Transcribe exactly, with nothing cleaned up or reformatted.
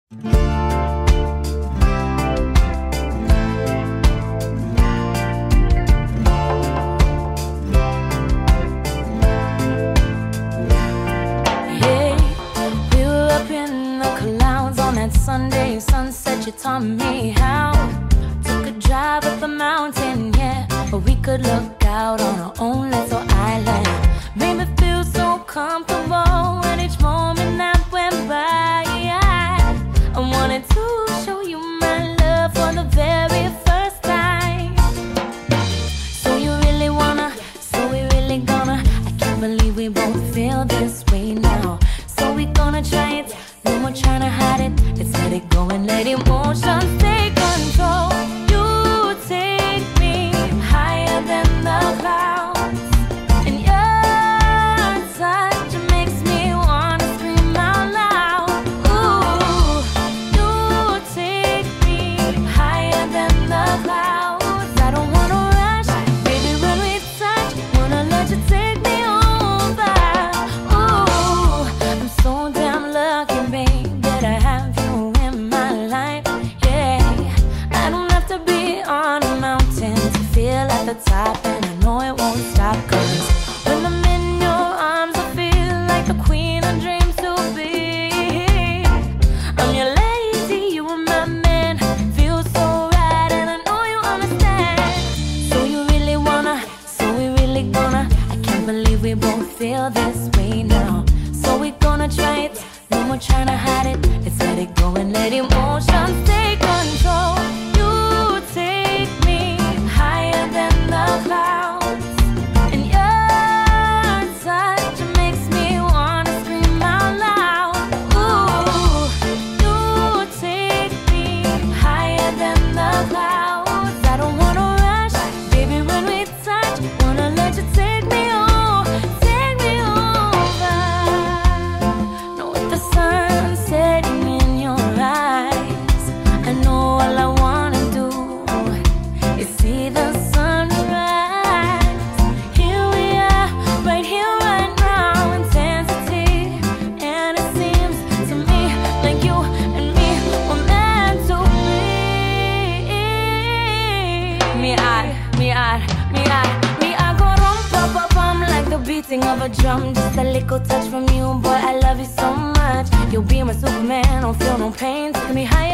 Sunday sunset, you taught me how. Took a drive up a mountain, yeah, but we could look out on our own little island. Made me feel so comfortable in each moment that went by. I wanted to show you my love for the very first time. So you really wanna, so we really gonna. I can't believe we both feel this way now. So we gonna try it. No more trying to hide it. Let's let it go and let emotions take control. You take me higher than the clouds, and your touch makes me wanna scream out loud. Ooh, you take me higher than the clouds. I don't wanna rush, baby, when we touch, wanna let you take me over. Ooh, I'm so damn lucky, babe, that I have you in my life, yeah. I don't have to be on a mountain to feel at the top, and I know it won't stop, cause when I'm in your arms I feel like the queen I dreamed to be. I'm your lady, you are my man, feels so right, and I know you understand. So you really wanna, so we really gonna. I can't believe we both feel this way now. So we gonna try it. No more trying to hide it. Let's let it go and let emotions take control. You take me higher than the clouds, and your touch makes me wanna scream out loud. Ooh, you take me higher than the clouds. I don't wanna rush, baby, when we touch, wanna let you take me on, take me over. No, with the sun setting in your eyes, I know all I wanna do is see the sunrise. Here we are, right here, right now, intensity. And it seems to me like you and me were meant to be. Me I, me I, me I, me I go rum pa pa pum like the beating of a drum. Just a little touch from you, boy, I love you so much. You'll be my Superman, don't feel no pain. Take me higher